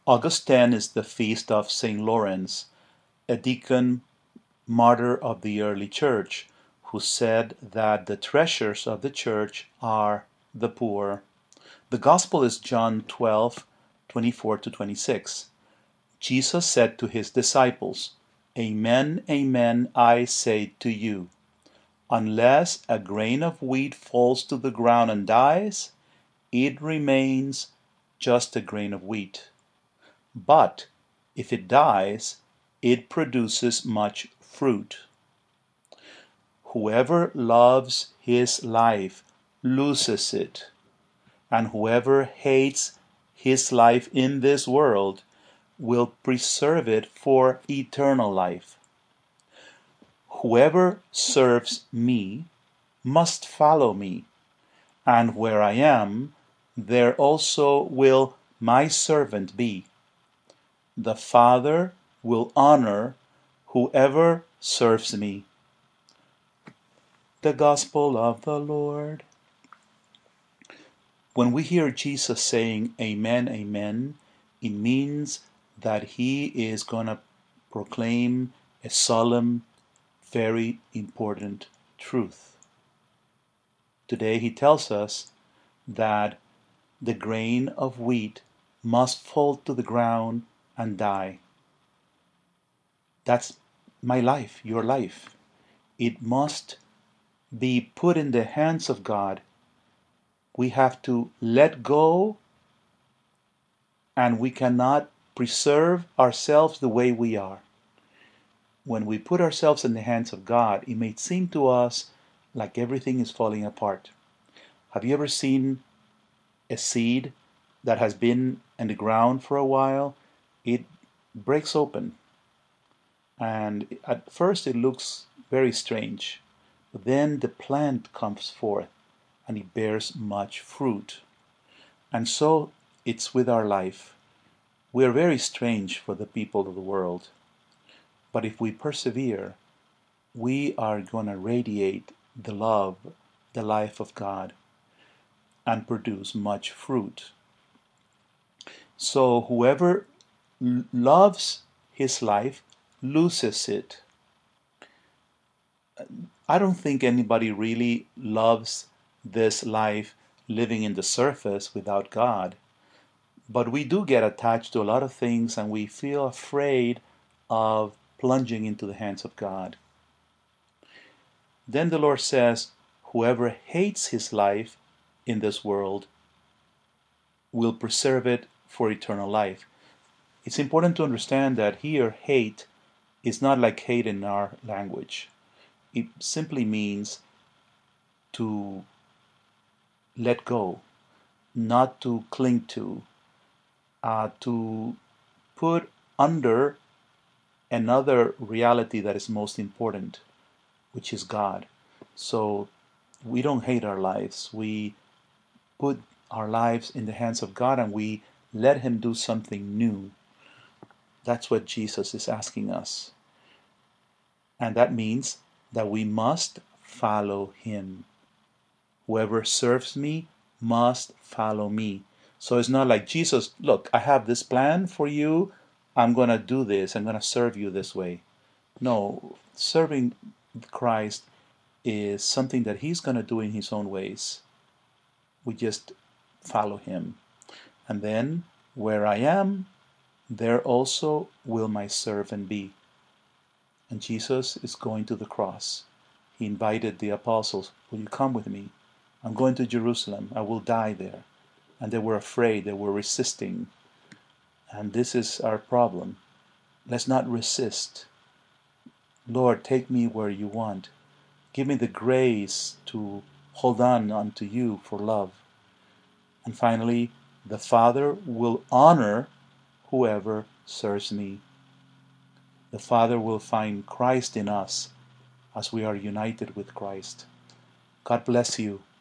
August 10 is the feast of St. Lawrence, a deacon martyr of the early church, who said that the treasures of the church are the poor. The gospel is John 12:24-26. Jesus said to his disciples, "Amen, amen, I say to you, unless a grain of wheat falls to the ground and dies, it remains just a grain of wheat. But if it dies, it produces much fruit. Whoever loves his life loses it, and whoever hates his life in this world will preserve it for eternal life. Whoever serves me must follow me, and where I am, there also will my servant be. The Father will honor whoever serves me." The Gospel of the Lord. When we hear Jesus saying amen, amen, it means that he is going to proclaim a solemn, very important truth. Today he tells us that the grain of wheat must fall to the ground and die. That's my life, your life. It must be put in the hands of God. We have to let go, and we cannot preserve ourselves the way we are. When we put ourselves in the hands of God, it may seem to us like everything is falling apart. Have you ever seen a seed that has been in the ground for a while? It breaks open, and at first it looks very strange, but then the plant comes forth and it bears much fruit. And so it's with our life. We are very strange for the people of the world, but if we persevere, we are going to radiate the love, the life of God, and produce much fruit. So whoever loves his life loses it. I don't think anybody really loves this life living in the surface without God. But we do get attached to a lot of things, and we feel afraid of plunging into the hands of God. Then the Lord says, whoever hates his life in this world will preserve it for eternal life. It's important to understand that here hate is not like hate in our language. It simply means to let go, not to cling to put under another reality that is most important, which is God. So we don't hate our lives. We put our lives in the hands of God, and we let him do something new. That's what Jesus is asking us. And that means that we must follow him. Whoever serves me must follow me. So it's not like, Jesus, look, I have this plan for you. I'm going to do this. I'm going to serve you this way. No, serving Christ is something that he's going to do in his own ways. We just follow him. And then, where I am, there also will my servant be. And Jesus is going to the cross. He invited the apostles, will you come with me? I'm going to Jerusalem. I will die there. And they were afraid. They were resisting. And this is our problem. Let's not resist. Lord, take me where you want. Give me the grace to hold on unto you for love. And finally, the Father will honor whoever serves me. The Father will find Christ in us as we are united with Christ. God bless you.